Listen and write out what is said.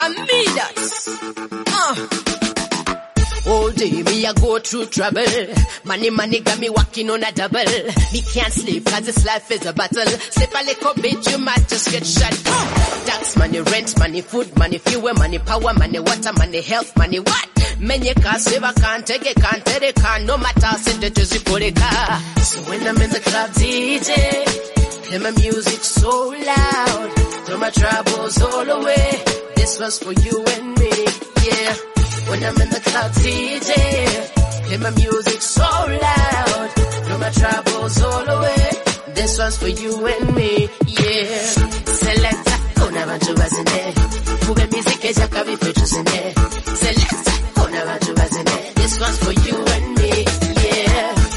I mean that. All day me I go through trouble. Money got me walking on a double. Me can't sleep cause this life is a battle. Sleep a little bit you might just get shot. Tax money, rent money, food money, fuel money, power money, water money, health money, what? Many can't save, I can't take it, can't take it, can't no matter, send it to Zipolika. So when I'm in the club DJ, play my music so loud, throw my troubles all away. This was for you and me, yeah. When I'm in the club DJ, play my music so loud, throw my troubles all away. This one's for you and me, yeah. Selecta, kuna bantu bazine, mube music eja kabi features in there.